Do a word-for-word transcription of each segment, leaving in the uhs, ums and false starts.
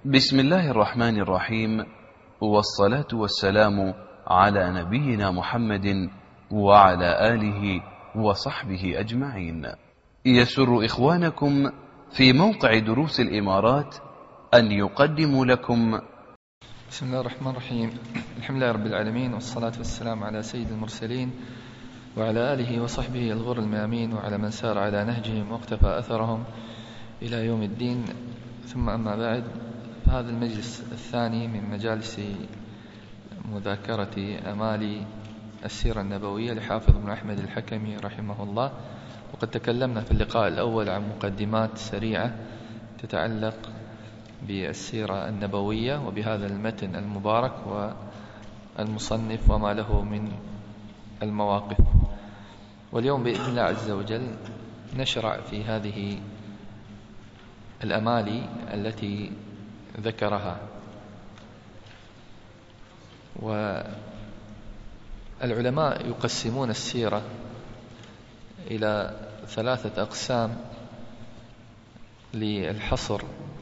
بسم الله الرحمن الرحيم، والصلاة والسلام على نبينا محمد وعلى آله وصحبه أجمعين. يسر إخوانكم في موقع دروس الإمارات أن يقدموا لكم. بسم الله الرحمن الرحيم. الحمد لله رب العالمين، والصلاة والسلام على سيد المرسلين وعلى آله وصحبه الغر الميامين، وعلى من سار على نهجهم واقتفى أثرهم إلى يوم الدين. ثم أما بعد، هذا المجلس الثاني من مجالس مذاكرة أمال السيرة النبوية لحافظ بن أحمد الحكمي رحمه الله. وقد تكلمنا في اللقاء الأول عن مقدمات سريعة تتعلق بالسيرة النبوية وبهذا المتن المبارك والمصنف وما له من المواقف. واليوم بإذن الله عز وجل نشرع في هذه الأمال التي ذكرها. والعلماء يقسمون السيرة إلى ثلاثة أقسام للحصر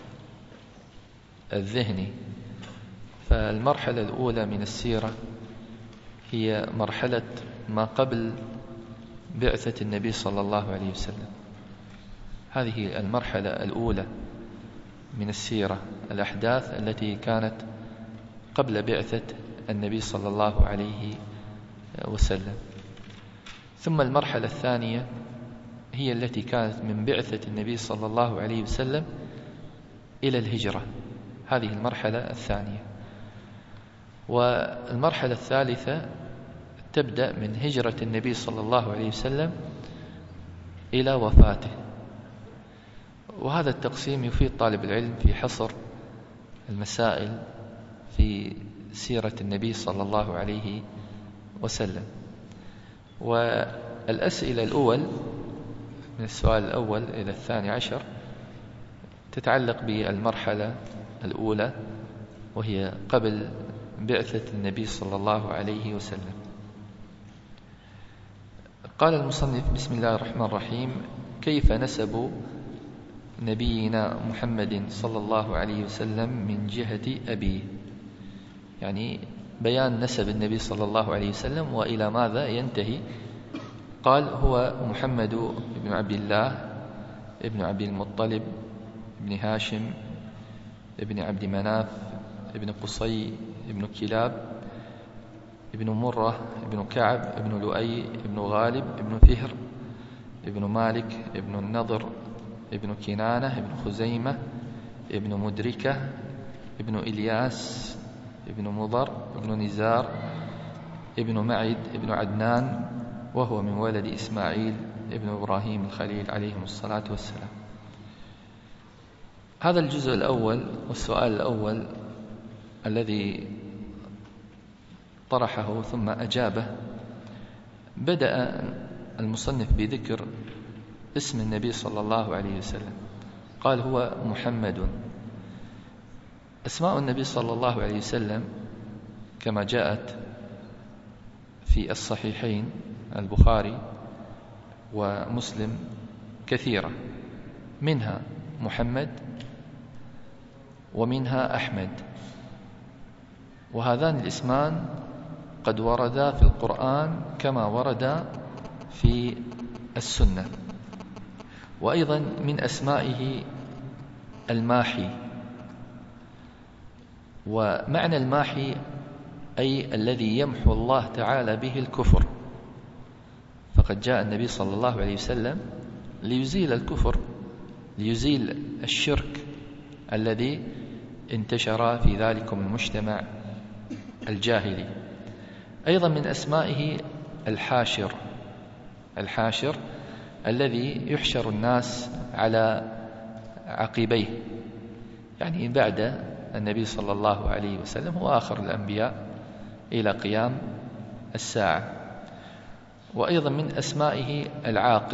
الذهني. فالمرحلة الأولى من السيرة هي مرحلة ما قبل بعثة النبي صلى الله عليه وسلم. هذه المرحلة الأولى من السيرة، الأحداث التي كانت قبل بعثة النبي صلى الله عليه وسلم. ثم المرحلة الثانية هي التي كانت من بعثة النبي صلى الله عليه وسلم إلى الهجرة، هذه المرحلة الثانية. والمرحلة الثالثة تبدأ من هجرة النبي صلى الله عليه وسلم إلى وفاته. وهذا التقسيم يفيد طالب العلم في حصر المسائل في سيرة النبي صلى الله عليه وسلم. والأسئلة الأول من السؤال الأول إلى الثاني عشر تتعلق بالمرحلة الأولى، وهي قبل بعثة النبي صلى الله عليه وسلم. قال المصنف: بسم الله الرحمن الرحيم. كيف نسب نبينا محمد صلى الله عليه وسلم من جهة أبيه؟ يعني بيان نسب النبي صلى الله عليه وسلم وإلى ماذا ينتهي. قال: هو محمد بن عبد الله ابن عبد المطلب ابن هاشم ابن عبد مناف ابن قصي ابن كلاب ابن مرة ابن كعب ابن لؤي ابن غالب ابن فهر ابن مالك ابن النضر ابن كنانة ابن خزيمة ابن مدركة ابن إلياس ابن مضر ابن نزار ابن معد ابن عدنان، وهو من ولد إسماعيل ابن إبراهيم الخليل عليهم الصلاة والسلام. هذا الجزء الأول والسؤال الأول الذي طرحه ثم أجابه. بدأ المصنف بذكر اسم النبي صلى الله عليه وسلم. قال: هو محمد. أسماء النبي صلى الله عليه وسلم كما جاءت في الصحيحين البخاري ومسلم كثيرة، منها محمد ومنها أحمد، وهذان الاسمان قد وردا في القرآن كما وردا في السنة. وأيضا من أسمائه الماحي، ومعنى الماحي أي الذي يمحو الله تعالى به الكفر. فقد جاء النبي صلى الله عليه وسلم ليزيل الكفر، ليزيل الشرك الذي انتشر في ذلكم المجتمع الجاهلي. أيضا من أسمائه الحاشر، الحاشر الذي يحشر الناس على عقبيه، يعني بعد النبي صلى الله عليه وسلم هو آخر الأنبياء إلى قيام الساعة. وأيضا من أسمائه العاقب،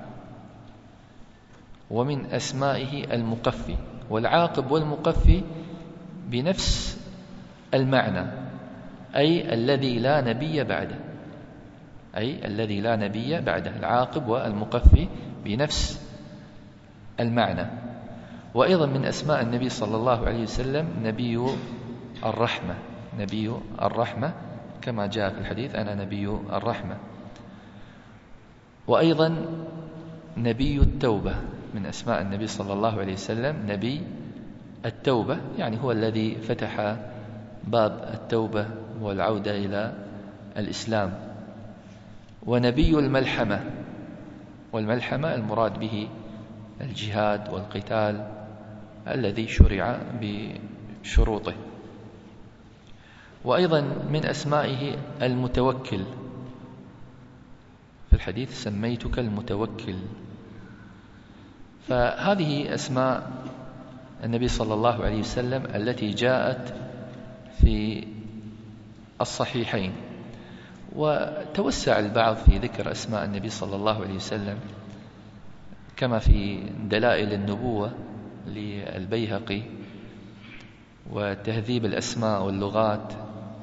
ومن أسمائه المقفي. والعاقب والمقفي بنفس المعنى، أي الذي لا نبي بعده، أي الذي لا نبي بعده. العاقب والمقفي بنفس المعنى. وأيضا من أسماء النبي صلى الله عليه وسلم نبي الرحمة، نبي الرحمة كما جاء في الحديث أنا نبي الرحمة. وأيضا نبي التوبة، من أسماء النبي صلى الله عليه وسلم نبي التوبة، يعني هو الذي فتح باب التوبة والعودة إلى الإسلام. ونبي الملحمة، والملحمة المراد به الجهاد والقتال الذي شرع بشروطه. وأيضا من أسمائه المتوكل، في الحديث سميتك المتوكل. فهذه أسماء النبي صلى الله عليه وسلم التي جاءت في الصحيحين. وتوسع البعض في ذكر أسماء النبي صلى الله عليه وسلم كما في دلائل النبوة للبيهقي، وتهذيب الأسماء واللغات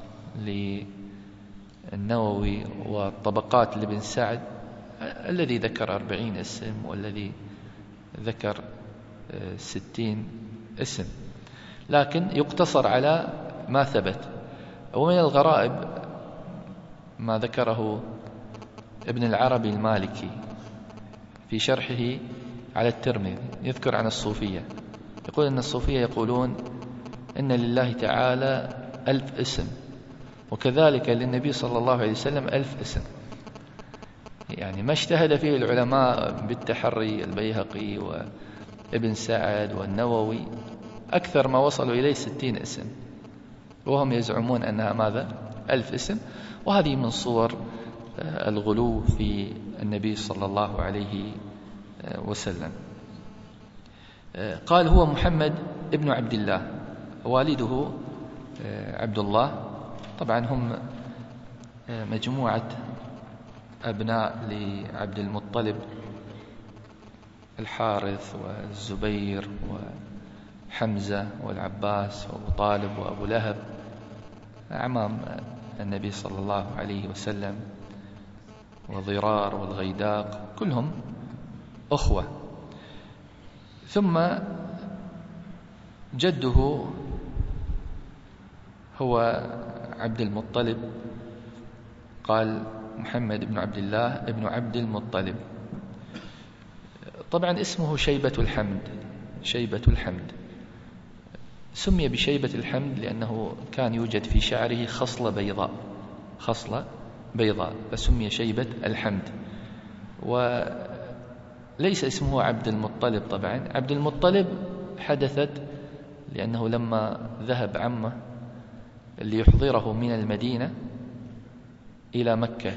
للنووي، والطبقات لابن سعد الذي ذكر أربعين اسم والذي ذكر ستين اسم، لكن يقتصر على ما ثبت. ومن الغرائب ما ذكره ابن العربي المالكي في شرحه على الترمذي، يذكر عن الصوفية، يقول أن الصوفية يقولون إن لله تعالى ألف اسم، وكذلك للنبي صلى الله عليه وسلم ألف اسم. يعني ما اجتهد فيه العلماء بالتحري، البيهقي وابن سعد والنووي أكثر ما وصلوا إليه ستين اسم، وهم يزعمون أنها ماذا؟ ألف اسم. وهذه من صور الغلو في النبي صلى الله عليه وسلم. قال هو محمد ابن عبد الله، والده عبد الله. طبعا هم مجموعة أبناء لعبد المطلب، الحارث والزبير وحمزة والعباس وأبو طالب وأبو لهب، أعمام النبي صلى الله عليه وسلم، وضرار والغيداق، كلهم أخوة. ثم جده هو عبد المطلب، قال محمد بن عبد الله ابن عبد المطلب. طبعا اسمه شيبة الحمد، شيبة الحمد سمي بشيبة الحمد لأنه كان يوجد في شعره خصلة بيضاء، خصلة بيضاء، فسمي شيبة الحمد. وليس اسمه عبد المطلب. طبعا عبد المطلب حدثت لأنه لما ذهب عمه ليحضره من المدينة إلى مكة،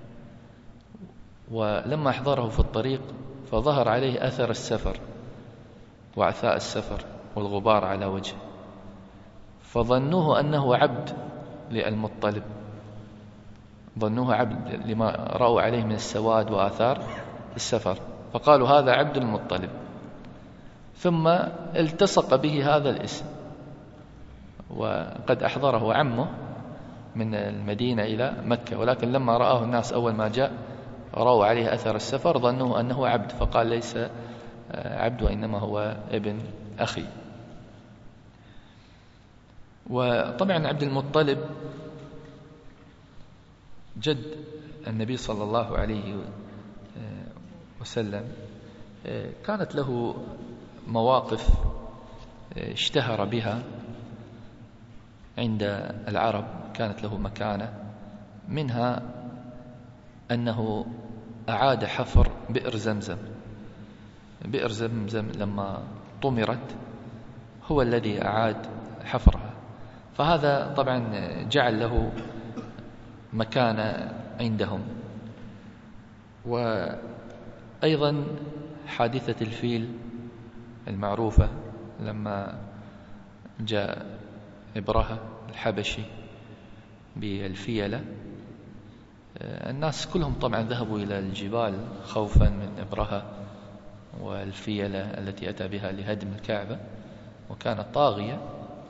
ولما أحضره في الطريق فظهر عليه أثر السفر وعثاء السفر والغبار على وجهه، فظنوه أنه عبد للمطلب، ظنوه عبد لما رأوا عليه من السواد وآثار السفر، فقالوا هذا عبد المطلب. ثم التصق به هذا الاسم، وقد أحضره عمه من المدينة إلى مكة، ولكن لما رآه الناس أول ما جاء رأوا عليه أثر السفر ظنوه أنه عبد، فقال ليس عبد وإنما هو ابن أخي. وطبعا عبد المطلب جد النبي صلى الله عليه وسلم، كانت له مواقف اشتهر بها عند العرب، كانت له مكانة، منها أنه أعاد حفر بئر زمزم. بئر زمزم لما طمرت هو الذي أعاد حفرها، فهذا طبعا جعل له مكانة عندهم. وأيضا حادثة الفيل المعروفة لما جاء إبرهة الحبشي بالفيلة، الناس كلهم طبعا ذهبوا إلى الجبال خوفا من إبرهة والفيلة التي أتى بها لهدم الكعبة، وكانت طاغية.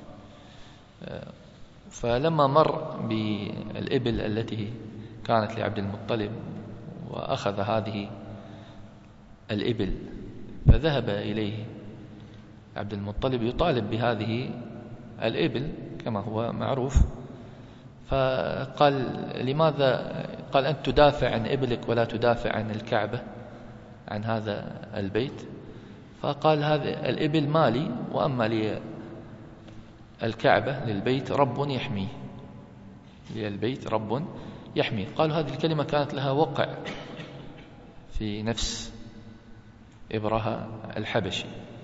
فلما مر بالإبل التي كانت لعبد المطلب وأخذ هذه الإبل، فذهب إليه عبد المطلب يطالب بهذه الإبل كما هو معروف، فقال لماذا؟ قال أنت تدافع عن إبلك ولا تدافع عن الكعبة، عن هذا البيت. فقال هذا الإبل مالي، وأما لي الكعبة للبيت رب يحميه، للبيت رب يحميه. قالوا هذه الكلمة كانت لها وقع في نفس إبرهة الحبشي.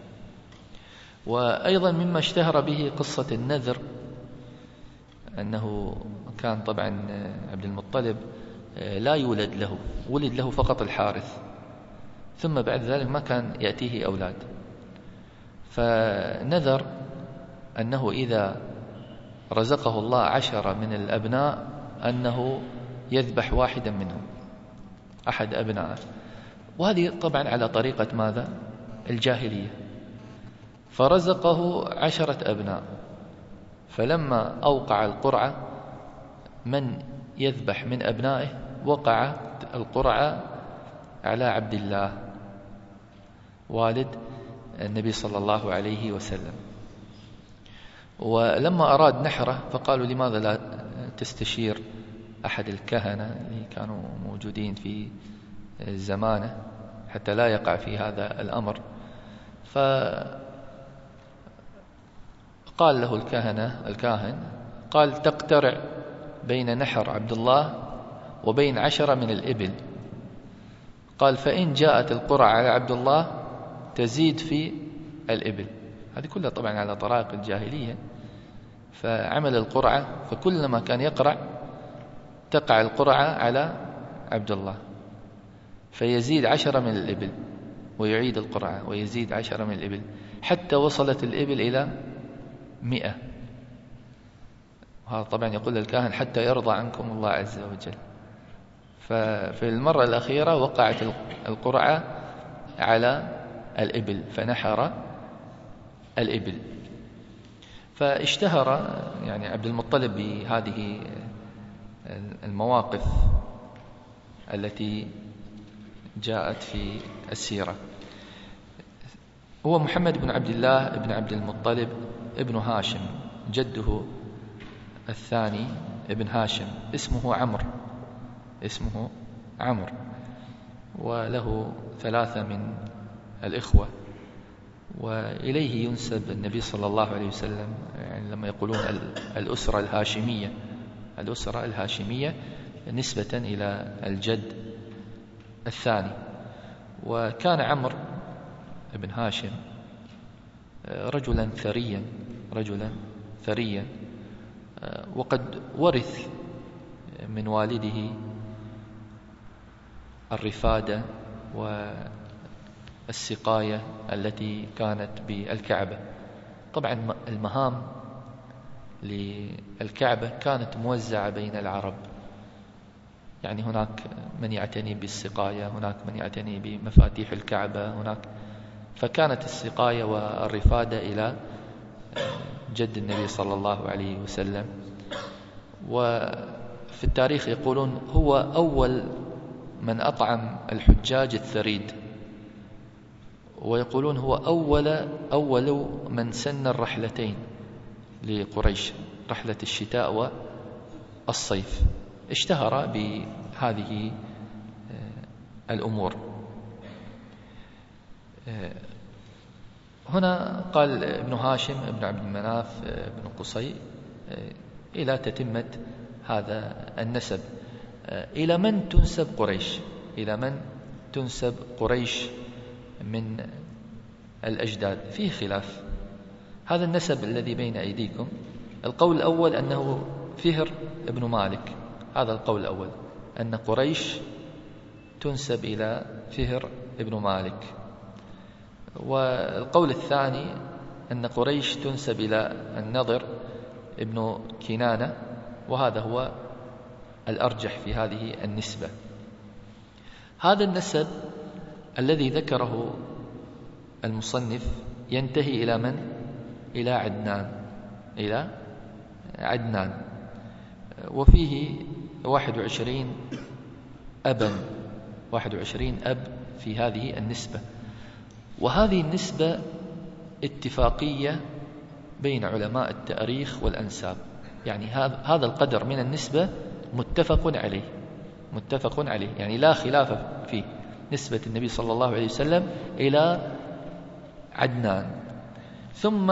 وأيضا مما اشتهر به قصة النذر، أنه كان طبعا عبد المطلب لا يولد له، ولد له فقط الحارث، ثم بعد ذلك ما كان يأتيه أولاد، فنذر أنه إذا رزقه الله عشرة من الأبناء أنه يذبح واحدا منهم، أحد أبنائه. وهذه طبعا على طريقة ماذا؟ الجاهلية. فرزقه عشرة أبناء، فلما أوقع القرعة من يذبح من أبنائه وقعت القرعة على عبد الله والد النبي صلى الله عليه وسلم. ولما أراد نحره فقالوا لماذا لا تستشير أحد الكهنة اللي كانوا موجودين في زمانه حتى لا يقع في هذا الأمر. فقال له الكهنة الكاهن قال تقترع بين نحر عبد الله وبين عشرة من الإبل. قال فإن جاءت القرعة على عبد الله تزيد في الإبل. هذه كلها طبعا على طرائق الجاهلية. فعمل القرعة، فكلما كان يقرع تقع القرعة على عبد الله، فيزيد عشرة من الإبل ويعيد القرعة ويزيد عشرة من الإبل، حتى وصلت الإبل إلى مئة. وهذا طبعا يقول الكاهن حتى يرضى عنكم الله عز وجل. ففي المرة الأخيرة وقعت القرعة على الإبل فنحر الإبل. فاشتهر يعني عبد المطلب بهذه المواقف التي جاءت في السيرة. هو محمد بن عبد الله بن عبد المطلب ابن هاشم، جده الثاني ابن هاشم اسمه عمرو، اسمه عمرو، وله ثلاثة من الإخوة، وإليه ينسب النبي صلى الله عليه وسلم. يعني لما يقولون الأسرة الهاشمية، الأسرة الهاشمية نسبة إلى الجد الثاني. وكان عمرو بن هاشم رجلا ثريا، رجلا ثريا، وقد ورث من والده الرفادة والسقاية التي كانت بالكعبة. طبعا المهام للكعبة كانت موزعة بين العرب، يعني هناك من يعتني بالسقاية، هناك من يعتني بمفاتيح الكعبة، هناك. فكانت السقاية والرفادة إلى جد النبي صلى الله عليه وسلم. وفي التاريخ يقولون هو أول من أطعم الحجاج الثريد، ويقولون هو أول أول من سن الرحلتين لقريش، رحلة الشتاء والصيف. اشتهر بهذه الأمور. هنا قال ابن هاشم ابن عبد المناف ابن قصي إلى تتمة هذا النسب. إلى من تنسب قريش؟ إلى من تنسب قريش من الأجداد؟ فيه خلاف. هذا النسب الذي بين أيديكم، القول الأول أنه فهر ابن مالك، هذا القول الأول، أن قريش تنسب إلى فهر ابن مالك. والقول الثاني أن قريش تنسب إلى النضر ابن كنانة، وهذا هو الأرجح في هذه النسبة. هذا النسب الذي ذكره المصنف ينتهي إلى من؟ إلى عدنان، إلى عدنان، وفيه واحد وعشرين أبا، واحد وعشرين أب في هذه النسبة. وهذه النسبة اتفاقية بين علماء التاريخ والأنساب، يعني هذا القدر من النسبة متفق عليه متفق عليه يعني لا خلاف فيه، نسبة النبي صلى الله عليه وسلم إلى عدنان. ثم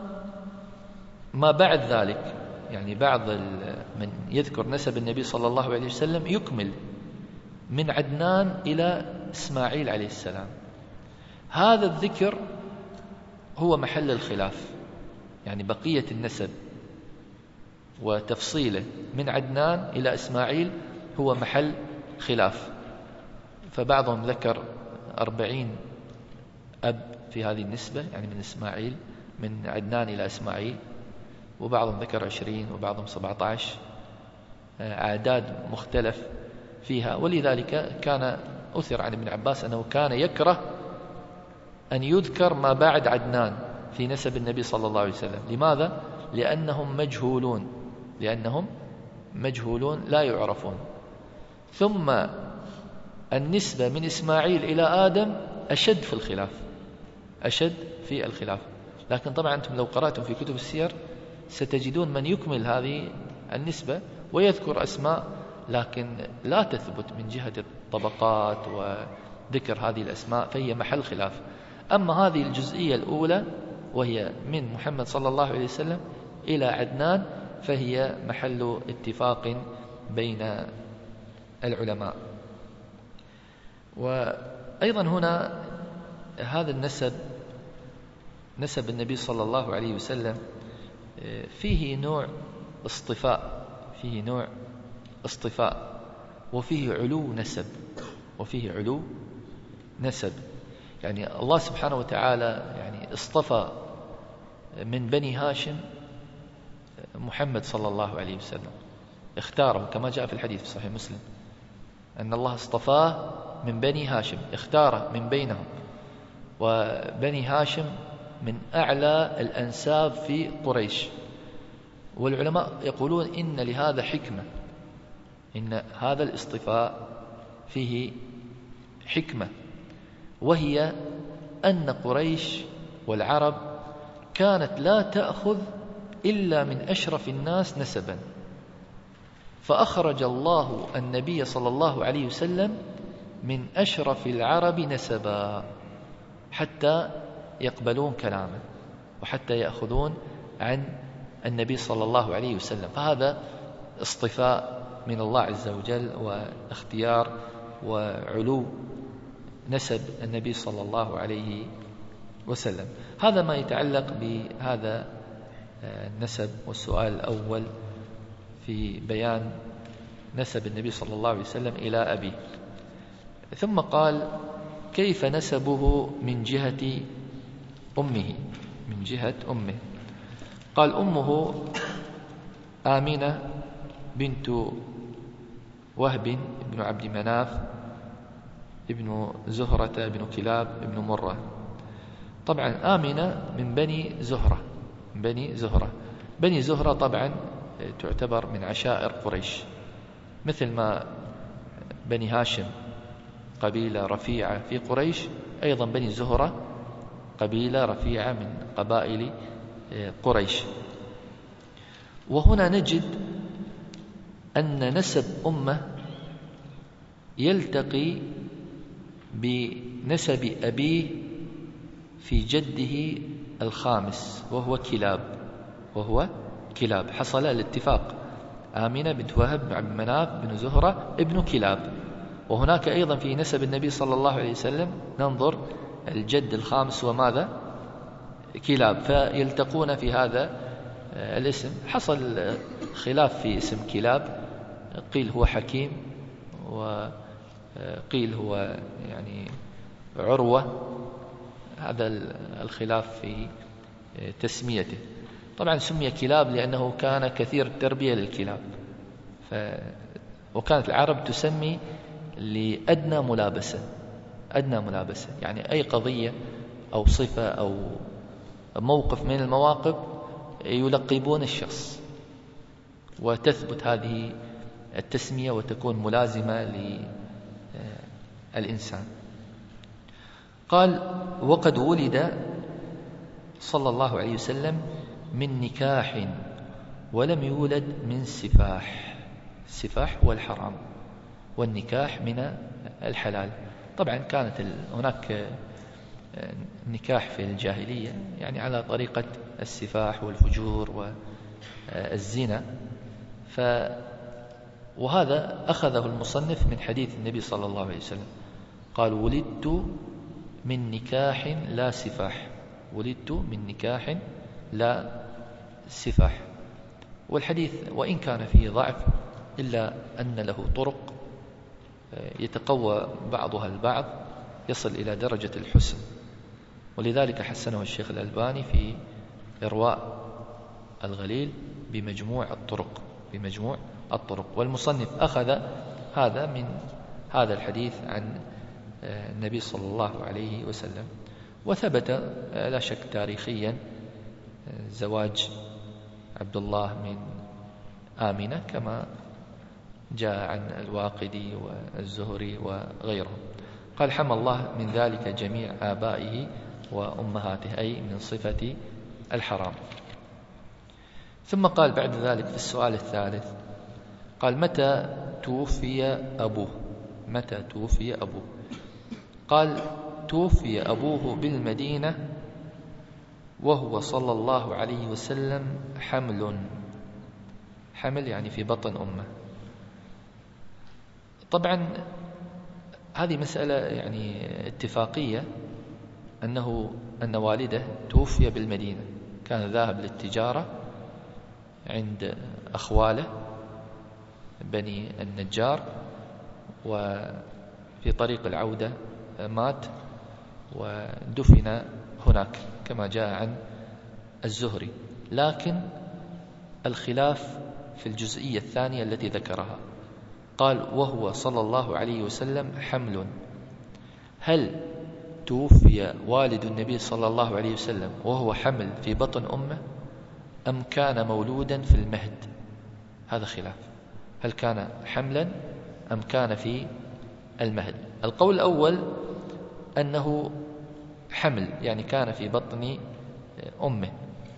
ما بعد ذلك، يعني بعض من يذكر نسب النبي صلى الله عليه وسلم يكمل من عدنان إلى إسماعيل عليه السلام. هذا الذكر هو محل الخلاف، يعني بقية النسب وتفصيله من عدنان إلى إسماعيل هو محل خلاف. فبعضهم ذكر أربعين أب في هذه النسبة، يعني من إسماعيل من عدنان إلى إسماعيل، وبعضهم ذكر عشرين وبعضهم سبعة عشر، أعداد مختلف فيها. ولذلك كان أثر عن ابن عباس أنه كان يكره أن يذكر ما بعد عدنان في نسب النبي صلى الله عليه وسلم. لماذا؟ لأنهم مجهولون لأنهم مجهولون لا يعرفون. ثم النسبة من إسماعيل إلى آدم أشد في الخلاف أشد في الخلاف لكن طبعا أنتم لو قرأتم في كتب السير ستجدون من يكمل هذه النسبة ويذكر أسماء، لكن لا تثبت من جهة الطبقات وذكر هذه الأسماء، فهي محل خلاف. أما هذه الجزئية الأولى وهي من محمد صلى الله عليه وسلم إلى عدنان فهي محل اتفاق بين العلماء. وأيضا هنا هذا النسب، نسب النبي صلى الله عليه وسلم، فيه نوع اصطفاء فيه نوع اصطفاء وفيه علو نسب وفيه علو نسب يعني الله سبحانه وتعالى يعني اصطفى من بني هاشم محمد صلى الله عليه وسلم، اختاره كما جاء في الحديث في صحيح مسلم أن الله اصطفاه من بني هاشم، اختاره من بينهم. وبني هاشم من أعلى الأنساب في قريش، والعلماء يقولون إن لهذا حكمة، إن هذا الاصطفاء فيه حكمة، وهي أن قريش والعرب كانت لا تأخذ إلا من أشرف الناس نسبا، فأخرج الله النبي صلى الله عليه وسلم من أشرف العرب نسبا حتى يقبلون كلامه وحتى يأخذون عن النبي صلى الله عليه وسلم. فهذا اصطفاء من الله عز وجل واختيار وعلو نسب النبي صلى الله عليه وسلم. هذا ما يتعلق بهذا النسب. والسؤال الأول في بيان نسب النبي صلى الله عليه وسلم إلى أبيه. ثم قال: كيف نسبه من جهة أمه؟ من جهة أمه قال: أمه آمنة بنت وهب بن عبد مناف ابن زهرة ابن كلاب ابن مرة. طبعا آمنة من بني زهرة من بني زهرة بني زهرة طبعا تعتبر من عشائر قريش، مثل ما بني هاشم قبيلة رفيعة في قريش، أيضا بني زهرة قبيلة رفيعة من قبائل قريش. وهنا نجد أن نسب أمه يلتقي بنسب أبيه في جده الخامس وهو كلاب وهو كلاب حصل الاتفاق، آمنة بنت وهب بن عبد مناف بن زهرة ابن كلاب. وهناك أيضا في نسب النبي صلى الله عليه وسلم ننظر الجد الخامس وماذا؟ كلاب، فيلتقون في هذا الاسم. حصل خلاف في اسم كلاب، قيل هو حكيم وقيل هو يعني عروة، هذا الخلاف في تسميته. طبعا سمي كلاب لأنه كان كثير التربية للكلاب، ف... وكانت العرب تسمي لأدنى ملابسة أدنى ملابسة يعني أي قضية أو صفة أو موقف من المواقف يلقبون الشخص، وتثبت هذه التسمية وتكون ملازمة للإنسان. قال: وقد ولد صلى الله عليه وسلم من نكاح ولم يولد من سفاح. السفاح هو الحرام والنكاح من الحلال. طبعا كانت هناك نكاح في الجاهلية يعني على طريقة السفاح والفجور والزنا، ف وهذا أخذه المصنف من حديث النبي صلى الله عليه وسلم، قال ولدت من نكاح لا سفاح، ولدت من نكاح لا سفاح. والحديث وإن كان فيه ضعف إلا أن له طرق يتقوى بعضها البعض يصل إلى درجة الحسن، ولذلك حسنه الشيخ الألباني في إرواء الغليل بمجموع الطرق بمجموع الطرق. والمصنف أخذ هذا من هذا الحديث عن النبي صلى الله عليه وسلم. وثبت لا شك تاريخيا زواج عبد الله من آمنة كما جاء عن الواقدي والزهري وغيرهم. قال حمى الله من ذلك جميع آبائه وأمهاته، أي من صفة الحرام. ثم قال بعد ذلك في السؤال الثالث قال متى توفي أبوه؟ متى توفي أبوه؟ قال توفي أبوه بالمدينة وهو صلى الله عليه وسلم حمل. حمل يعني في بطن أمه. طبعا هذه مسألة يعني اتفاقية أنه أن والده توفي بالمدينة، كان ذاهب للتجارة عند أخواله بني النجار، وفي طريق العودة مات ودفن هناك كما جاء عن الزهري. لكن الخلاف في الجزئية الثانية التي ذكرها، قال وهو صلى الله عليه وسلم حمل. هل توفي والد النبي صلى الله عليه وسلم وهو حمل في بطن أمه أم كان مولودا في المهد؟ هذا خلاف، هل كان حملا أم كان في المهد؟ القول الأول أنه حمل يعني كان في بطن أمه.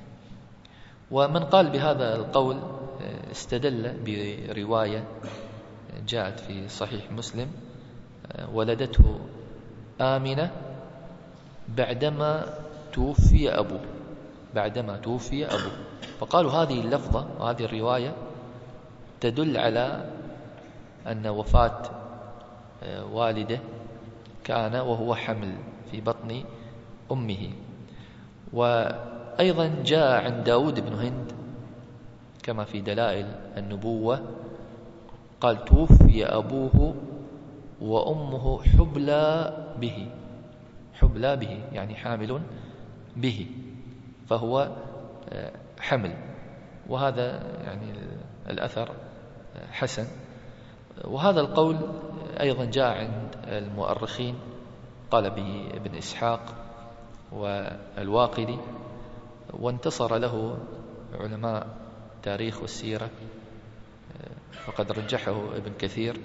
ومن قال بهذا القول استدل برواية جاءت في صحيح مسلم ولدته آمنة بعدما توفي أبوه، بعدما توفي أبوه. فقالوا هذه اللفظة وهذه الرواية تدل على أن وفاة والده كان وهو حمل في بطن أمه. وأيضا جاء عن داود بن هند كما في دلائل النبوة قال توفي أبوه وأمه حبلى به، حبلى به يعني حامل به، فهو حمل. وهذا يعني الأثر حسن. وهذا القول أيضا جاء عند المؤرخين، قال به ابن إسحاق والواقدي، وانتصر له علماء تاريخ والسيرة، فقد رجحه ابن كثير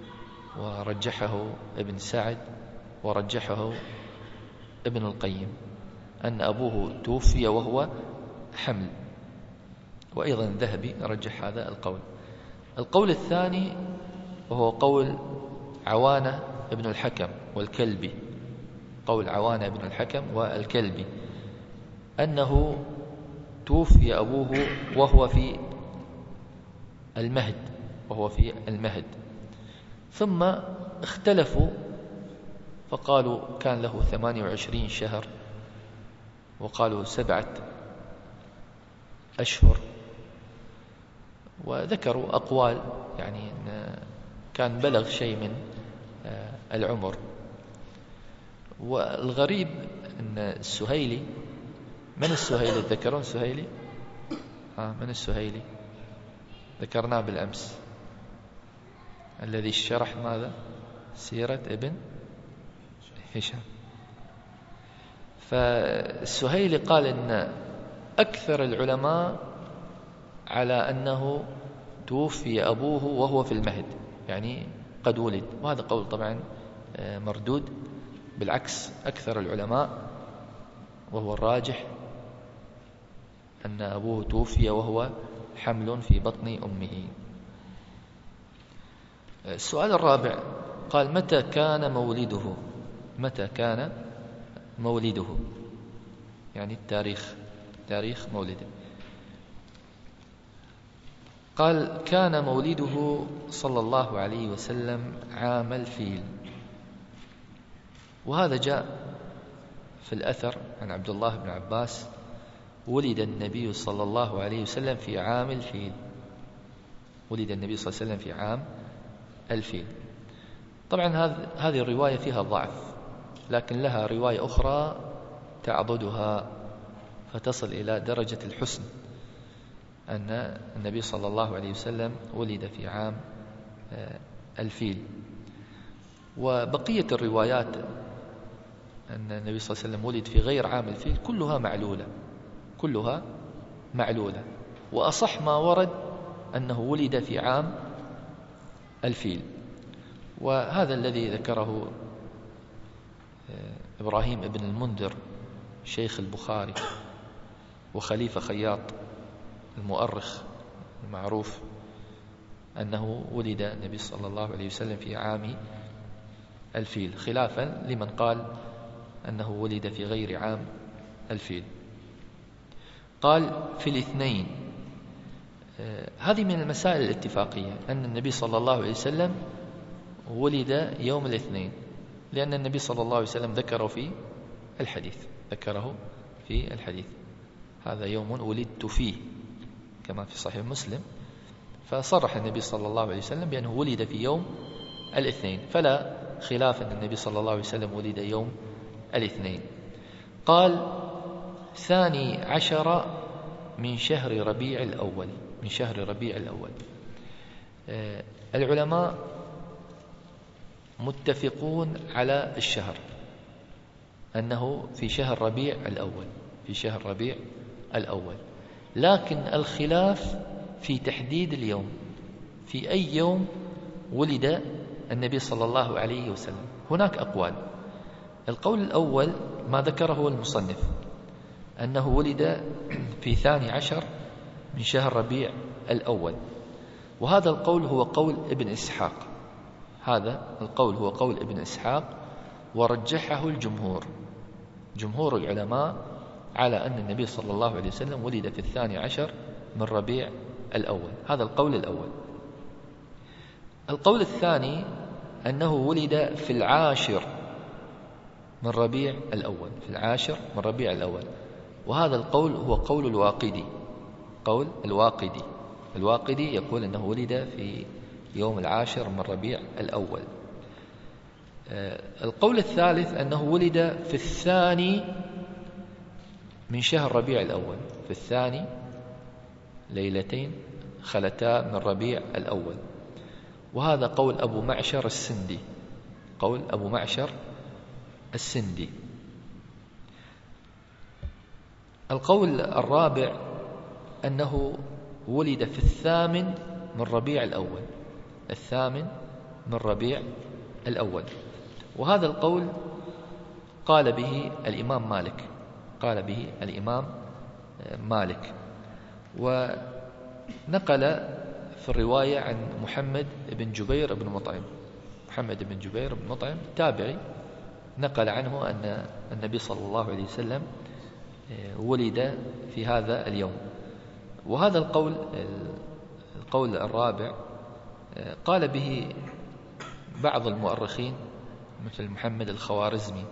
ورجحه ابن سعد ورجحه ابن القيم أن أبوه توفي وهو حمل. وأيضا الذهبي رجح هذا القول. القول الثاني وهو قول عوانة ابن الحكم والكلبي، قول عوانة ابن الحكم والكلبي أنه توفي أبوه وهو في المهد، وهو في المهد. ثم اختلفوا فقالوا كان له ثمانية وعشرين شهر، وقالوا سبعة أشهر، وذكروا أقوال يعني أن كان بلغ شيء من العمر. والغريب أن السهيلي، من السهيلي تذكرون السهيلي؟ آه من السهيلي؟ ذكرناه بالأمس، الذي شرح ماذا؟ سيرة ابن هشام. فالسهيلي قال إن أكثر العلماء على أنه توفي أبوه وهو في المهد، يعني قد ولد. وهذا قول طبعا مردود، بالعكس أكثر العلماء وهو الراجح أن أبوه توفي وهو حمل في بطن أمه. السؤال الرابع قال: متى كان مولده؟ متى كان مولده؟ يعني التاريخ، تاريخ مولده. قال: كان مولده صلى الله عليه وسلم عام الفيل. وهذا جاء في الأثر عن عبد الله بن عباس: ولد النبي صلى الله عليه وسلم في عام الفيل. ولد النبي صلى الله عليه وسلم في عام الفيل. طبعا هذه الرواية فيها ضعف، لكن لها رواية أخرى تعضدها فتصل إلى درجة الحسن، أن النبي صلى الله عليه وسلم ولد في عام الفيل. وبقية الروايات أن النبي صلى الله عليه وسلم ولد في غير عام الفيل كلها معلولة، كلها معلولة. وأصح ما ورد أنه ولد في عام الفيل، وهذا الذي ذكره إبراهيم ابن المنذر شيخ البخاري وخليفة خياط المؤرخ المعروف، أنه ولد النبي صلى الله عليه وسلم في عام الفيل، خلافا لمن قال أنه ولد في غير عام الفيل. قال: في الاثنين. آه هذه من المسائل الاتفاقية، أن النبي صلى الله عليه وسلم ولد يوم الاثنين، لأن النبي صلى الله عليه وسلم ذكره في الحديث، ذكره في الحديث: هذا يوم ولدت فيه، كما في صحيح مسلم. فصرح النبي صلى الله عليه وسلم بأنه ولد في يوم الاثنين، فلا خلاف أن النبي صلى الله عليه وسلم ولد يوم الاثنين. قال: ثاني عشر من شهر ربيع الأول، من شهر ربيع الأول. آه العلماء متفقون على الشهر، أنه في شهر ربيع الأول، في شهر ربيع الأول، لكن الخلاف في تحديد اليوم، في أي يوم ولد النبي صلى الله عليه وسلم. هناك أقوال. القول الأول ما ذكره المصنف، أنه ولد في ثاني عشر من شهر ربيع الأول، وهذا القول هو قول ابن إسحاق، هذا القول هو قول ابن إسحاق، ورجحه الجمهور، جمهور العلماء، على أن النبي صلى الله عليه وسلم ولد في الثاني عشر من ربيع الأول. هذا القول الأول. القول الثاني أنه ولد في العاشر من ربيع الأول، في العاشر من ربيع الأول، وهذا القول هو قول الواقدي، قول الواقدي. الواقدي يقول أنه ولد في يوم العاشر من ربيع الأول. القول الثالث أنه ولد في الثاني من شهر ربيع الأول، في الثاني ليلتين خلتا من ربيع الأول، وهذا قول أبو معشر السندي، قول أبو معشر السندي. القول الرابع أنه ولد في الثامن من ربيع الأول، الثامن من ربيع الأول، وهذا القول قال به الإمام مالك، قال به الإمام مالك. ونقل في الرواية عن محمد بن جبير بن مطعم، محمد بن جبير بن مطعم تابعي، نقل عنه أن النبي صلى الله عليه وسلم ولد في هذا اليوم. وهذا القول، القول الرابع، قال به بعض المؤرخين مثل محمد الخوارزمي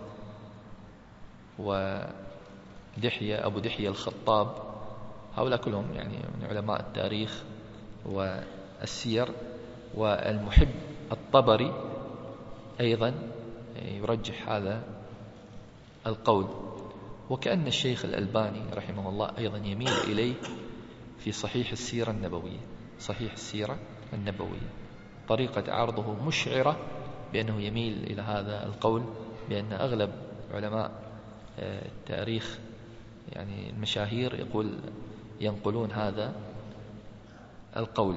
ودحية أبو دحية الخطاب، هؤلاء كلهم يعني من علماء التاريخ والسير. والمحب الطبري أيضا يرجح هذا القول، وكأن الشيخ الألباني رحمه الله أيضا يميل إليه في صحيح السيرة النبوية، صحيح السيرة النبوية، طريقة عرضه مشعرة بأنه يميل إلى هذا القول، بأن أغلب علماء التاريخ يعني المشاهير يقول ينقلون هذا القول.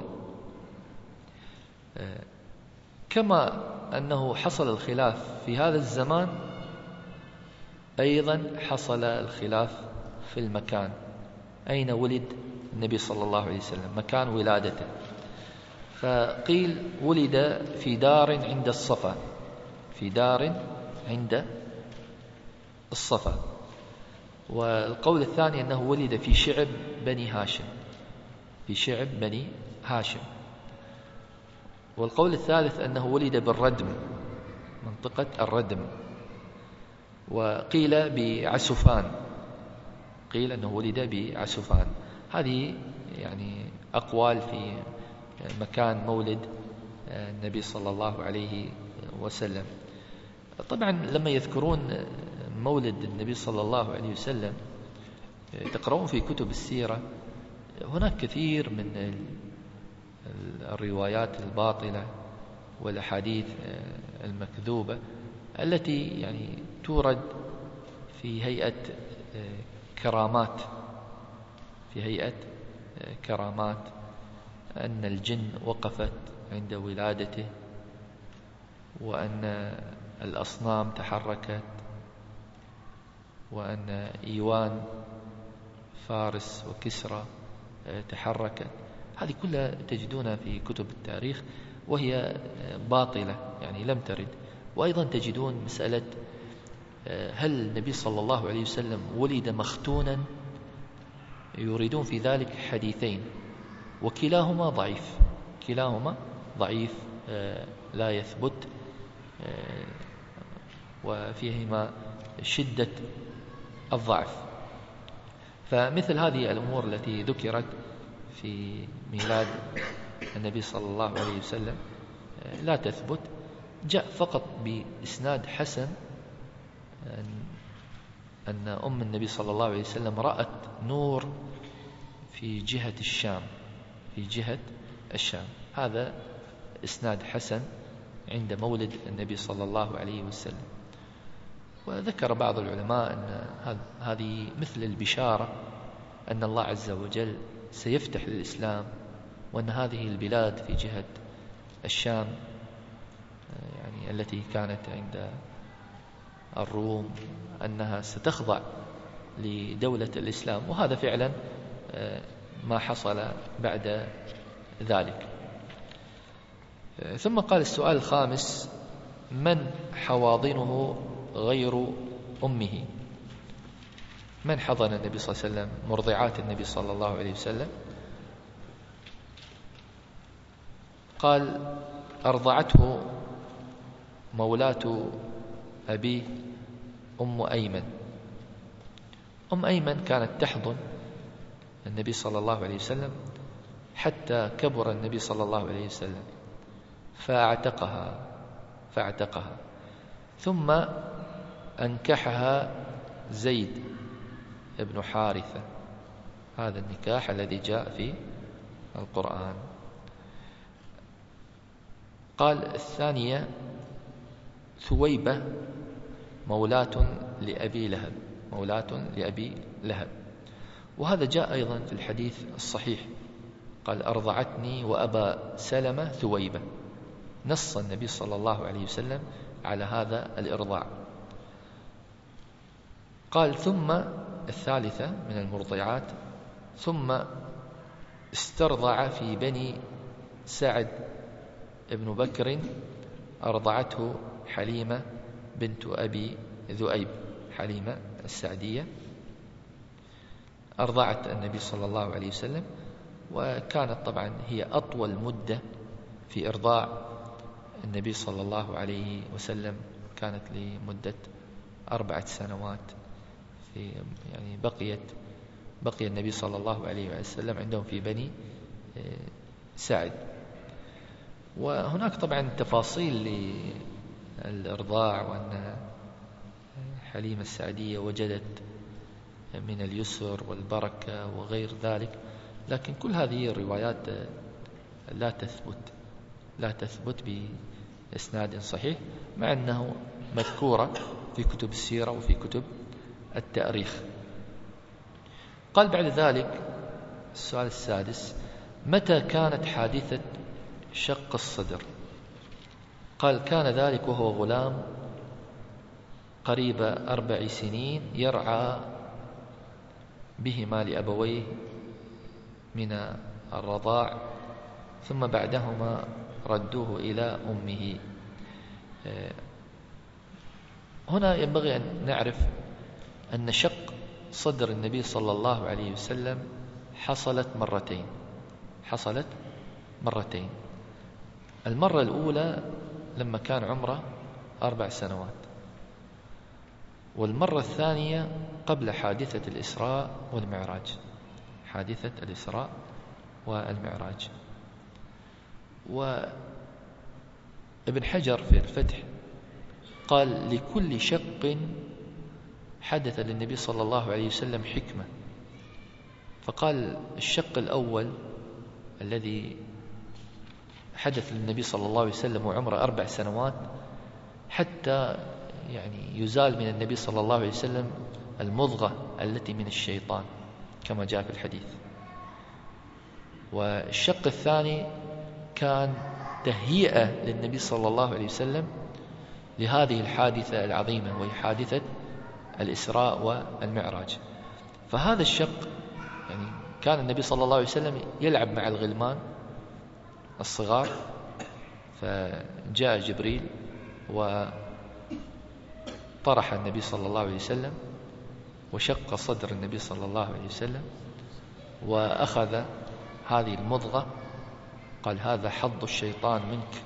كما أنه حصل الخلاف في هذا الزمان، أيضا حصل الخلاف في المكان، أين ولد النبي صلى الله عليه وسلم، مكان ولادته. فقيل ولد في دار عند الصفا، في دار عند الصفا. والقول الثاني أنه ولد في شعب بني هاشم، في شعب بني هاشم. والقول الثالث أنه ولد بالردم، منطقة الردم. وقيل بعسفان، قيل أنه ولد بعسفان. هذه يعني أقوال في مكان مولد النبي صلى الله عليه وسلم. طبعا لما يذكرون مولد النبي صلى الله عليه وسلم تقرؤون في كتب السيرة، هناك كثير من الروايات الباطلة والأحاديث المكذوبة التي يعني تورد في هيئة كرامات، في هيئة كرامات، أن الجن وقفت عند ولادته، وأن الأصنام تحركت، وأن إيوان فارس وكسرى تحركت. هذه كلها تجدونها في كتب التاريخ وهي باطلة، يعني لم ترد. وأيضا تجدون مسألة هل النبي صلى الله عليه وسلم ولد مختونا، يريدون في ذلك حديثين وكلاهما ضعيف، كلاهما ضعيف لا يثبت، وفيهما شدة الضعف. فمثل هذه الأمور التي ذكرت في ميلاد النبي صلى الله عليه وسلم لا تثبت. جاء فقط بإسناد حسن أن أم النبي صلى الله عليه وسلم رأت نور في جهة الشام، في جهة الشام. هذا إسناد حسن عند مولد النبي صلى الله عليه وسلم. وذكر بعض العلماء أن هذه مثل البشارة أن الله عز وجل سيفتح للإسلام، وأن هذه البلاد في جهة الشام يعني التي كانت عند الروم أنها ستخضع لدولة الإسلام. وهذا فعلا ما حصل بعد ذلك. ثم قال السؤال الخامس: من حواضنه غير أمه؟ من حضن النبي صلى الله عليه وسلم، مرضعات النبي صلى الله عليه وسلم؟ قال: أرضعته مولاة أبيه أم أيمن. أم أيمن كانت تحضن النبي صلى الله عليه وسلم حتى كبر النبي صلى الله عليه وسلم فاعتقها فاعتقها ثم أنكحها زيد ابن حارثة. هذا النكاح الذي جاء في القرآن. قال: الثانية ثويبة مولاة لأبي لهب، مولاة لأبي لهب. وهذا جاء أيضا في الحديث الصحيح، قال: أرضعتني وأبا سلمة ثويبة. نص النبي صلى الله عليه وسلم على هذا الإرضاع. قال: ثم الثالثة من المرضعات: ثم استرضع في بني سعد ابن بكر، أرضعته حليمة بنت أبي ذؤيب، حليمة السعدية أرضعت النبي صلى الله عليه وسلم، وكانت طبعا هي أطول مدة في إرضاع النبي صلى الله عليه وسلم، كانت لمدة أربعة سنوات. في يعني بقيت بقي النبي صلى الله عليه وسلم عندهم في بني سعد. وهناك طبعا تفاصيل للإرضاع، وأن حليمة السعدية وجدت من اليسر والبركة وغير ذلك، لكن كل هذه الروايات لا تثبت لا تثبت بإسناد صحيح، مع أنه مذكورة في كتب السيرة وفي كتب التاريخ. قال بعد ذلك السؤال السادس: متى كانت حادثة شق الصدر؟ قال: كان ذلك وهو غلام قريب أربع سنين يرعى بهما لأبويه من الرضاع، ثم بعدهما ردوه إلى أمه. هنا ينبغي أن نعرف أن شق صدر النبي صلى الله عليه وسلم حصلت مرتين حصلت مرتين المرة الأولى لما كان عمره أربع سنوات، والمرة الثانية قبل حادثة الإسراء والمعراج حادثة الإسراء والمعراج. وابن حجر في الفتح قال لكل شق حدث للنبي صلى الله عليه وسلم حكمة، فقال الشق الأول الذي حدث للنبي صلى الله عليه وسلم وعمره أربع سنوات حتى يعني يزال من النبي صلى الله عليه وسلم المضغة التي من الشيطان كما جاء في الحديث. والشق الثاني كان تهيئة للنبي صلى الله عليه وسلم لهذه الحادثة العظيمة وهي حادثة الإسراء والمعراج. فهذا الشق يعني كان النبي صلى الله عليه وسلم يلعب مع الغلمان الصغار، فجاء جبريل وطرح النبي صلى الله عليه وسلم وشق صدر النبي صلى الله عليه وسلم وأخذ هذه المضغة، قال هذا حظ الشيطان منك،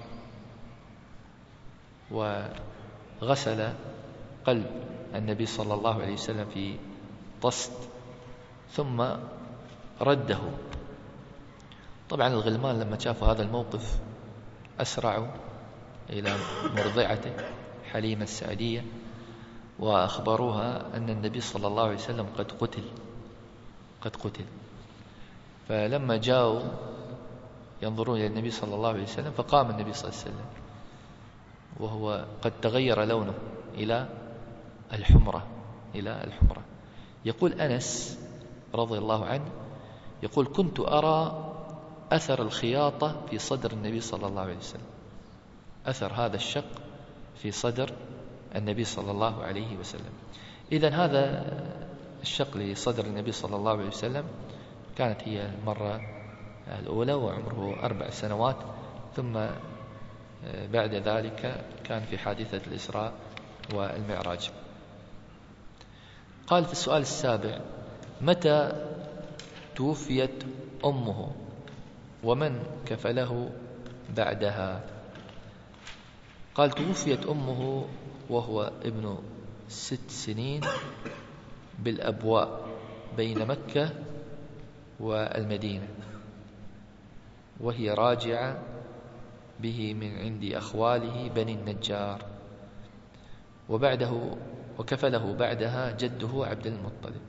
وغسل قلب النبي صلى الله عليه وسلم في طست ثم رده. طبعا الغلمان لما شافوا هذا الموقف أسرعوا إلى مرضعته حليمة السعدية وأخبروها أن النبي صلى الله عليه وسلم قد قتل قد قتل فلما جاءوا ينظرون إلى النبي صلى الله عليه وسلم فقام النبي صلى الله عليه وسلم وهو قد تغير لونه إلى الحمرة إلى الحمرة. يقول أنس رضي الله عنه يقول كنت أرى أثر الخياطة في صدر النبي صلى الله عليه وسلم، أثر هذا الشق في صدر النبي صلى الله عليه وسلم. إذن هذا الشق لصدر النبي صلى الله عليه وسلم كانت هي المرة الأولى وعمره أربع سنوات، ثم بعد ذلك كان في حادثة الإسراء والمعراج. قال في السؤال السابع متى توفيت أمه ومن كفله بعدها؟ قال توفيت أمه وهو ابن ست سنين بالأبواء بين مكة والمدينة، وهي راجعة به من عند أخواله بني النجار، وبعده وكفله بعدها جده عبد المطلب.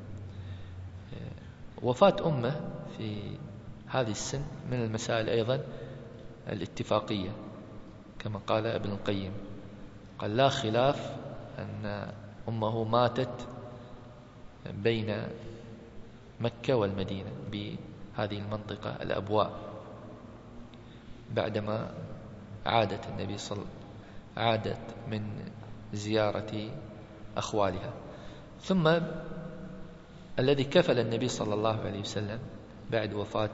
وفاة أمه في هذه السن من المسائل أيضا الاتفاقية كما قال ابن القيم، قال لا خلاف أن أمه ماتت بين مكة والمدينة بهذه المنطقة الأبواء بعدما عادت النبي صلى الله عليه وسلم عادت من زيارة أخوالها. ثم الذي كفل النبي صلى الله عليه وسلم بعد وفاة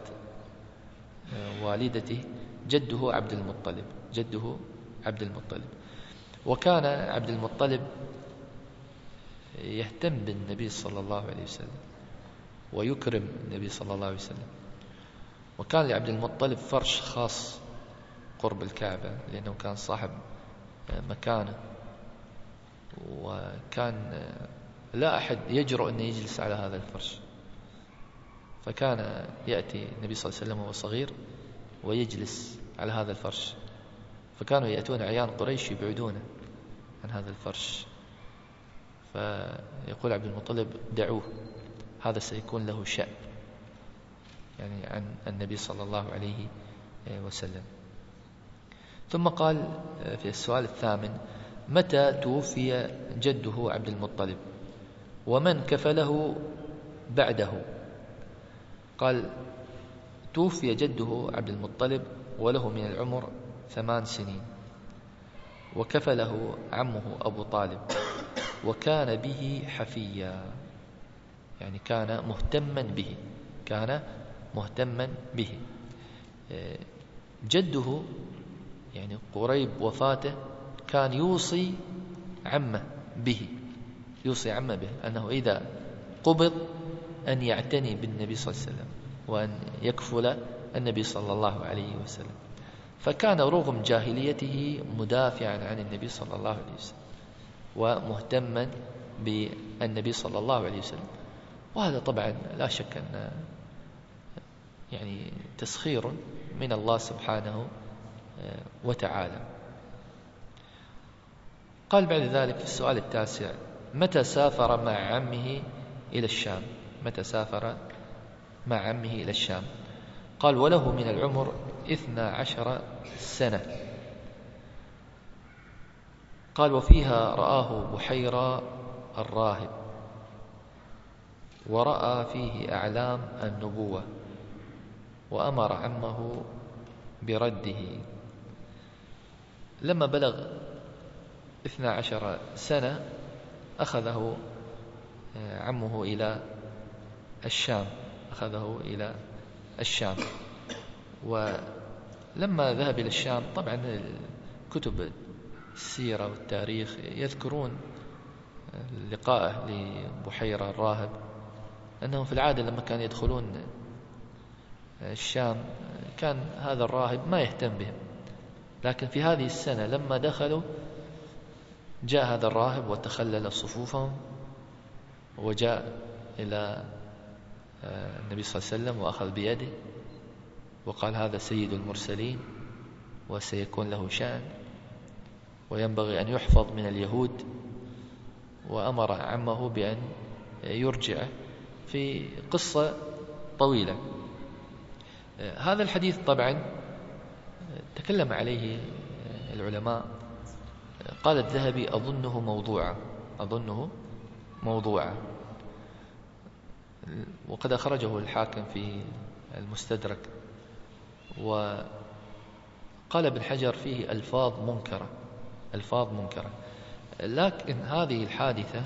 والدته جده عبد المطلب جده عبد المطلب وكان عبد المطلب يهتم بالنبي صلى الله عليه وسلم ويكرم النبي صلى الله عليه وسلم، وكان لعبد المطلب فرش خاص قرب الكعبة لأنه كان صاحب مكانه، وكان لا أحد يجرؤ أن يجلس على هذا الفرش، فكان يأتي النبي صلى الله عليه وسلم وهو صغير ويجلس على هذا الفرش، فكانوا يأتون عيان قريش يبعدونه عن هذا الفرش، فيقول عبد المطلب دعوه هذا سيكون له شأن يعني عن النبي صلى الله عليه وسلم. ثم قال في السؤال الثامن متى توفي جده عبد المطلب ومن كفله بعده؟ قال توفي جده عبد المطلب وله من العمر ثمان سنين، وكفله عمه أبو طالب وكان به حفيا. يعني كان مهتما به، كان مهتما به. جده يعني قريب وفاته كان يوصي عمه به، يوصي عمه به أنه إذا قبض أن يعتني بالنبي صلى الله عليه وسلم وأن يكفل النبي صلى الله عليه وسلم. فكان رغم جاهليته مدافعا عن النبي صلى الله عليه وسلم ومهتما بالنبي صلى الله عليه وسلم. وهذا طبعا لا شك أن يعني تسخير من الله سبحانه وتعالى. قال بعد ذلك في السؤال التاسع: متى سافر مع عمه إلى الشام؟ متى سافر مع عمه إلى الشام؟ قال: وله من العمر اثنا عشر سنة. قال: وفيها رآه بحيرة الراهب ورأى فيه أعلام النبوة وأمر عمه برده. لما بلغ اثنا عشر سنة أخذه عمه إلى الشام، أخذه إلى الشام. ولما ذهب إلى الشام، طبعا كتب السيرة والتاريخ يذكرون لقائه لبحيرة الراهب أنهم في العادة لما كانوا يدخلون الشام كان هذا الراهب ما يهتم بهم، لكن في هذه السنة لما دخلوا جاء هذا الراهب وتخلل صفوفهم وجاء إلى النبي صلى الله عليه وسلم وأخذ بيده وقال: هذا سيد المرسلين وسيكون له شأن وينبغي أن يحفظ من اليهود، وأمر عمه بأن يرجع في قصة طويلة. هذا الحديث طبعا تكلم عليه العلماء. قال الذهبي: أظنه موضوعا، أظنه موضوعا. وقد أخرجه الحاكم في المستدرك. وقال ابن حجر: فيه ألفاظ منكرة، ألفاظ منكرة. لكن هذه الحادثة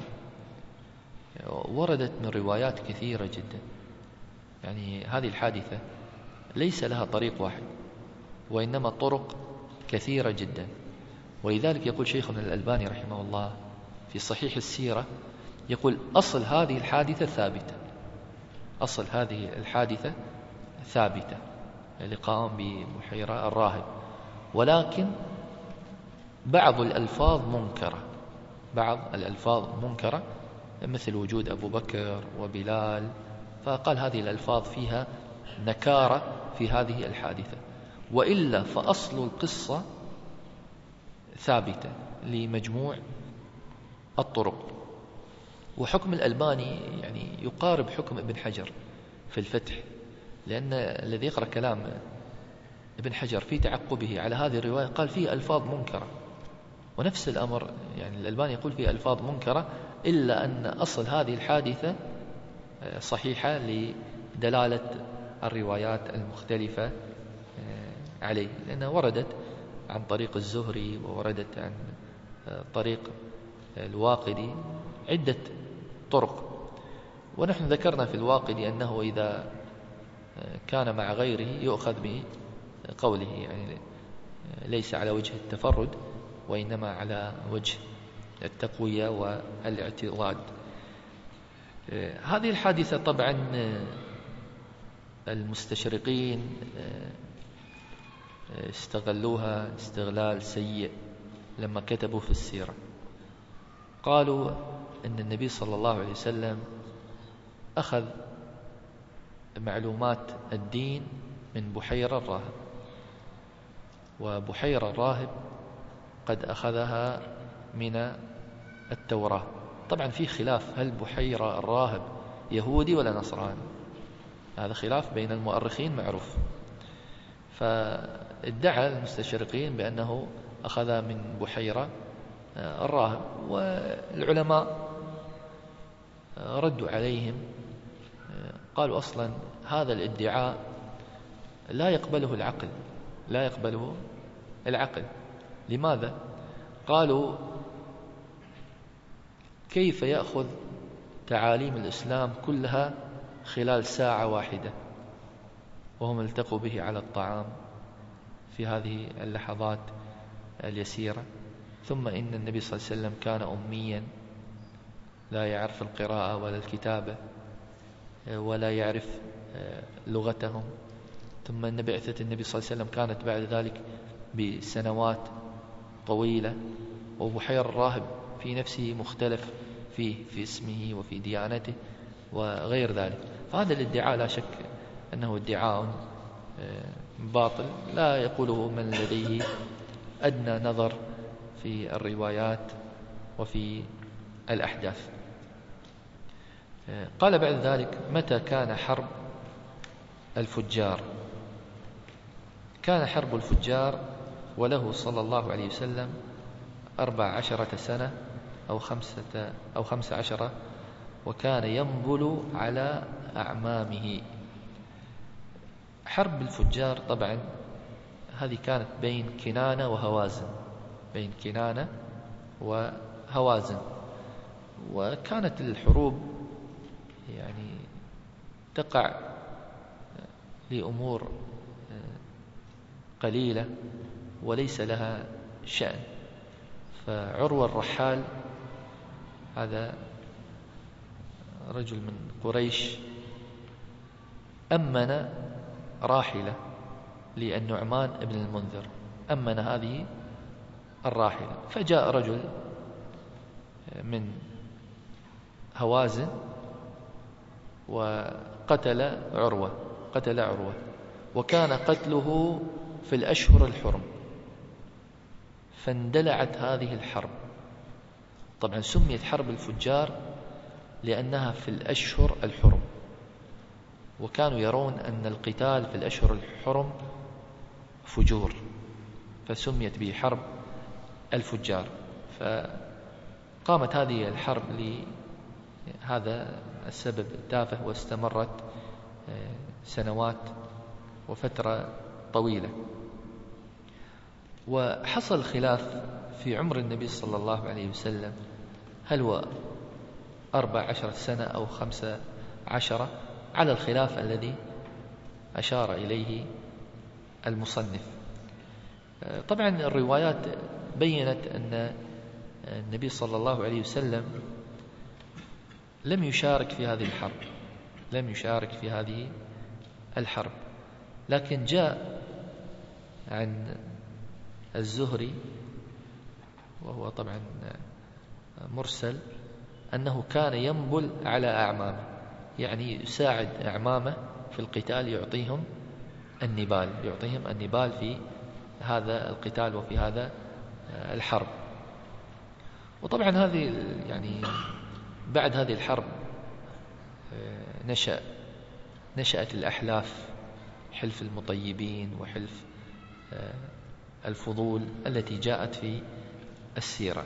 وردت من روايات كثيرة جدا، يعني هذه الحادثة ليس لها طريق واحد وإنما طرق كثيرة جدا. ولذلك يقول شيخنا الألباني رحمه الله في صحيح السيرة، يقول: أصل هذه الحادثة ثابتة، أصل هذه الحادثة ثابتة، لقاء ببحيرة الراهب، ولكن بعض الألفاظ منكرة، بعض الألفاظ منكرة مثل وجود أبو بكر وبلال. فقال هذه الألفاظ فيها نكارة في هذه الحادثة، وإلا فأصل القصة ثابتة لمجموع الطرق. وحكم الألباني يعني يقارب حكم ابن حجر في الفتح، لأن الذي يقرأ كلام ابن حجر في تعقبه على هذه الرواية قال فيه ألفاظ منكرة، ونفس الأمر يعني الألباني يقول فيه ألفاظ منكرة، إلا أن أصل هذه الحادثة صحيحة لدلالة الروايات المختلفة عليه، لأنها وردت عن طريق الزهري ووردت عن طريق الواقدي عدة طرق. ونحن ذكرنا في الواقدي أنه إذا كان مع غيره يؤخذ بقوله، يعني ليس على وجه التفرد وإنما على وجه التقوية والاعتضاد. هذه الحادثة طبعا المستشرقين استغلوها استغلال سيء لما كتبوا في السيرة. قالوا أن النبي صلى الله عليه وسلم أخذ معلومات الدين من بحيرة الراهب، وبحيرة الراهب قد أخذها من التوراة. طبعا في خلاف هل بحيرة الراهب يهودي ولا نصراني، هذا خلاف بين المؤرخين معروف. فادعى المستشرقين بأنه أخذ من بحيرة الراهب، والعلماء ردوا عليهم قالوا أصلا هذا الادعاء لا يقبله العقل، لا يقبله العقل. لماذا؟ قالوا كيف يأخذ تعاليم الإسلام كلها خلال ساعة واحدة، وهم التقوا به على الطعام في هذه اللحظات اليسيرة. ثم إن النبي صلى الله عليه وسلم كان أميا لا يعرف القراءة ولا الكتابة ولا يعرف لغتهم. ثم أن بعثة النبي صلى الله عليه وسلم كانت بعد ذلك بسنوات طويلة، وبحير الراهب في نفسه مختلف فيه في اسمه وفي ديانته وغير ذلك. فهذا الادعاء لا شك أنه ادعاء باطل لا يقوله من لديه أدنى نظر في الروايات وفي الأحداث. قال بعد ذلك: متى كان حرب الفجار؟ كان حرب الفجار وله صلى الله عليه وسلم أربع عشرة سنة أو خمسة أو خمس عشرة، وكان ينبل على أعمامه. حرب الفجار طبعا هذه كانت بين كنانة وهوازن، بين كنانة وهوازن، وكانت الحروب يعني تقع لأمور قليلة وليس لها شأن. فعروة الرحال هذا رجل من قريش أمن راحلة للنعمان بن المنذر، أمن هذه الراحلة، فجاء رجل من هوازن وقتل عروة قتل عروة وكان قتله في الأشهر الحرم. فاندلعت هذه الحرب. طبعا سميت حرب الفجار لأنها في الأشهر الحرم، وكانوا يرون أن القتال في الأشهر الحرم فجور، فسميت به حرب الفجار. فقامت هذه الحرب لهذا السبب التافه، واستمرت سنوات وفترة طويلة. وحصل خلاف في عمر النبي صلى الله عليه وسلم، هل هو أربع عشرة سنة أو خمسة عشرة، على الخلاف الذي أشار إليه المصنف. طبعا الروايات بيّنت أن النبي صلى الله عليه وسلم لم يشارك في هذه الحرب لم يشارك في هذه الحرب لكن جاء عن الزهري، وهو طبعا مرسل، أنه كان ينبل على أعمامه، يعني يساعد أعمامه في القتال، يعطيهم النبال يعطيهم النبال في هذا القتال وفي هذا الحرب. وطبعا هذه يعني بعد هذه الحرب نشأ نشأت الأحلاف، حلف المطيبين وحلف الفضول التي جاءت في السيرة.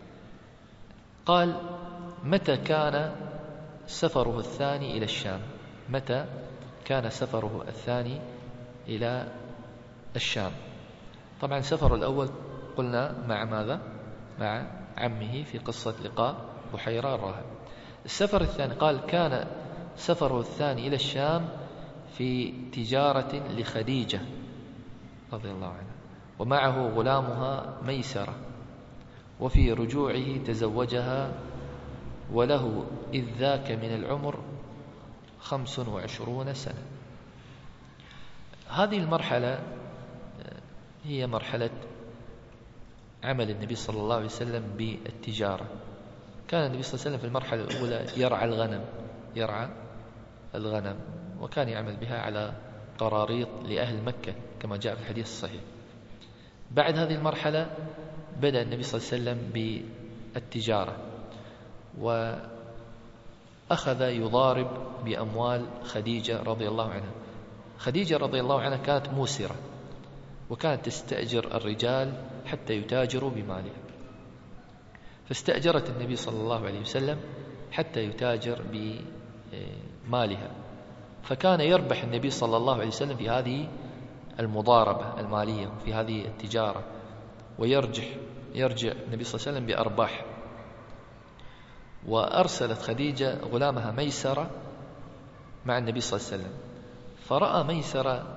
قال: متى كان سفره الثاني إلى الشام؟ متى كان سفره الثاني إلى الشام؟ طبعا سفر الأول قلنا مع ماذا؟ مع عمه في قصة لقاء بحيرة الراهب. السفر الثاني قال: كان سفره الثاني إلى الشام في تجارة لخديجة رضي الله عنها، ومعه غلامها ميسرة، وفي رجوعه تزوجها، وله إذ ذاك من العمر خمس وعشرون سنة. هذه المرحلة هي مرحلة عمل النبي صلى الله عليه وسلم بالتجارة. كان النبي صلى الله عليه وسلم في المرحلة الأولى يرعى الغنم يرعى الغنم وكان يعمل بها على قراريط لأهل مكة كما جاء في الحديث الصحيح. بعد هذه المرحلة بدأ النبي صلى الله عليه وسلم بالتجارة، وأخذ يضارب بأموال خديجة رضي الله عنها. خديجة رضي الله عنها كانت موسرة، وكانت تستأجر الرجال حتى يتاجروا بمالها، فاستأجرت النبي صلى الله عليه وسلم حتى يتاجر بمالها، فكان يربح النبي صلى الله عليه وسلم في هذه المضاربة المالية في هذه التجارة، ويرجح يرجع النبي صلى الله عليه وسلم بأرباح. وأرسلت خديجة غلامها ميسرة مع النبي صلى الله عليه وسلم، فرأى ميسرة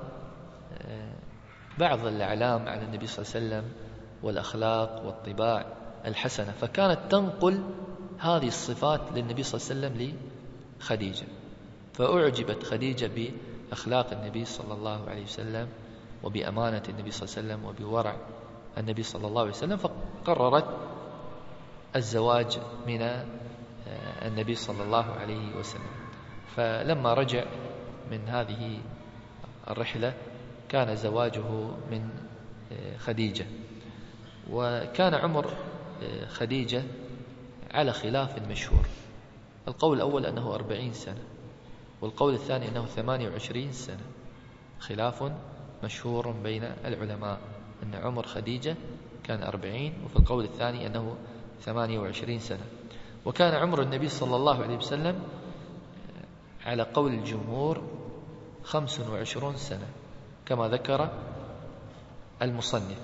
بعض الأعلام على النبي صلى الله عليه وسلم والأخلاق والطباع الحسنة، فكانت تنقل هذه الصفات للنبي صلى الله عليه وسلم لخديجة، فأعجبت خديجة بأخلاق النبي صلى الله عليه وسلم وبأمانة النبي صلى الله عليه وسلم وبورع النبي صلى الله عليه وسلم، فقررت الزواج من النبي صلى الله عليه وسلم. فلما رجع من هذه الرحلة كان زواجه من خديجة، وكان عمر خديجة على خلاف مشهور. القول الأول أنه أربعين سنة، والقول الثاني أنه ثمانية وعشرين سنة، خلاف مشهور بين العلماء أن عمر خديجة كان أربعين، وفي القول الثاني أنه ثمانية وعشرين سنة. وكان عمر النبي صلى الله عليه وسلم على قول الجمهور خمس وعشرون سنة كما ذكر المصنف.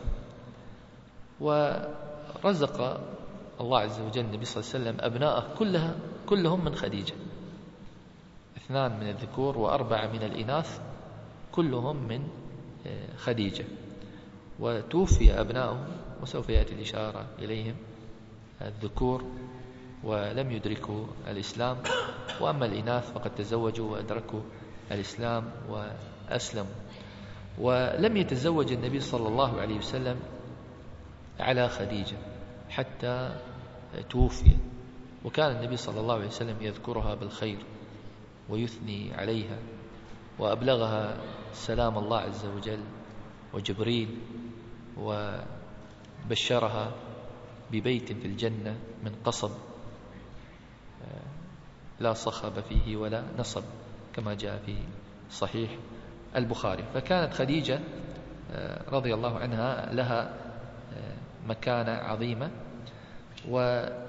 ورزق الله عز وجل النبي صلى الله عليه وسلم أبناءه كلها كلهم من خديجة، اثنان من الذكور وأربعة من الإناث كلهم من خديجة، وتوفي أبناؤهم وسوف يأتي الإشارة إليهم الذكور ولم يدركوا الإسلام، وأما الإناث فقد تزوجوا وأدركوا الإسلام وأسلموا. ولم يتزوج النبي صلى الله عليه وسلم على خديجة حتى توفي، وكان النبي صلى الله عليه وسلم يذكرها بالخير ويثني عليها، وأبلغها سلام الله عز وجل وجبريل، وبشرها ببيت في الجنة من قصب لا صخب فيه ولا نصب كما جاء في صحيح البخاري. فكانت خديجة رضي الله عنها لها مكانة عظيمة. وهذا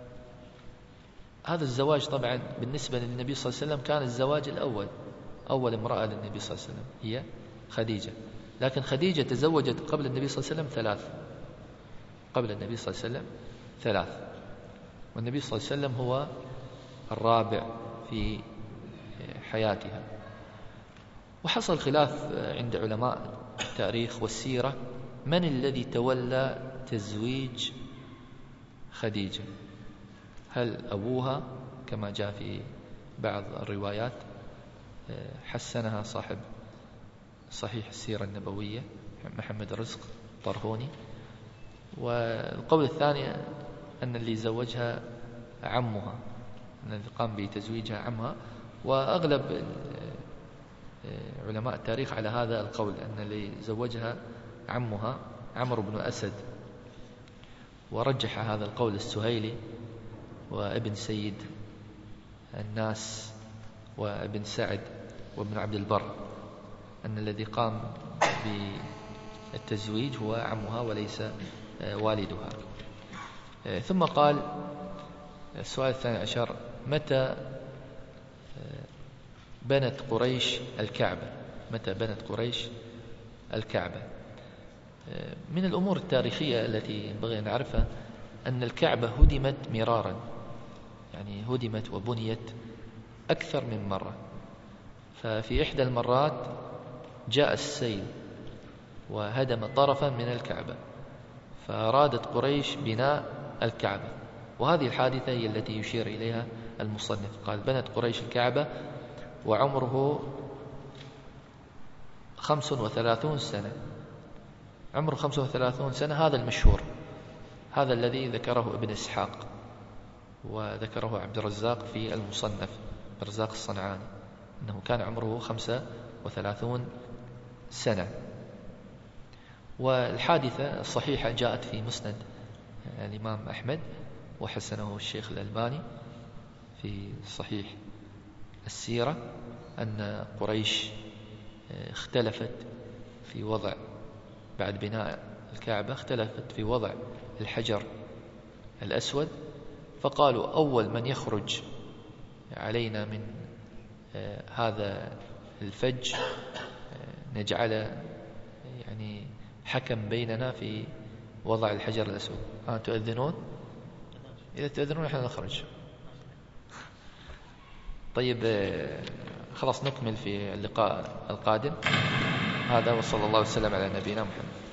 الزواج طبعا بالنسبة للنبي صلى الله عليه وسلم كان الزواج الأول، أول امرأة للنبي صلى الله عليه وسلم هي خديجة، لكن خديجة تزوجت قبل النبي صلى الله عليه وسلم ثلاث قبل النبي صلى الله عليه وسلم ثلاث والنبي صلى الله عليه وسلم هو الرابع في حياتها. وحصل خلاف عند علماء التاريخ والسيرة من الذي تولى تزويج خديجة، هل أبوها كما جاء في بعض الروايات حسنها صاحب صحيح السيرة النبوية محمد رزق طرهوني، والقول الثاني أن اللي زوجها عمها، أن اللي قام بتزويجها عمها، وأغلب علماء التاريخ على هذا القول أن اللي زوجها عمها عمرو بن أسد، ورجح هذا القول السهيلي وابن سيد الناس وابن سعد وابن عبد البر أن الذي قام بالتزويج هو عمها وليس والدها. ثم قال السؤال الثاني عشر: متى بنت قريش الكعبة؟ متى بنت قريش الكعبة؟ من الأمور التاريخية التي ينبغي أن نعرفها أن الكعبة هدمت مرارا، يعني هدمت وبنيت أكثر من مرة. ففي إحدى المرات جاء السيل وهدم طرفا من الكعبة، فأرادت قريش بناء الكعبة، وهذه الحادثة هي التي يشير إليها المصنف، قال بنت قريش الكعبة وعمره خمس وثلاثون سنة. عمره خمس وثلاثون سنة، هذا المشهور، هذا الذي ذكره ابن إسحاق وذكره عبد الرزاق في المصنف، عبد الرزاق الصنعاني، أنه كان عمره خمسة وثلاثون سنة. والحادثة الصحيحة جاءت في مسند الإمام أحمد وحسنه الشيخ الألباني في صحيح السيرة، أن قريش اختلفت في وضع بعد بناء الكعبة، اختلفت في وضع الحجر الأسود، فقالوا أول من يخرج علينا من هذا الفج نجعل يعني حكم بيننا في وضع الحجر الأسود. ها تؤذنون؟ إذا تؤذنون نحن نخرج. طيب خلاص نكمل في اللقاء القادم. هذا وصلى الله وسلم على نبينا محمد.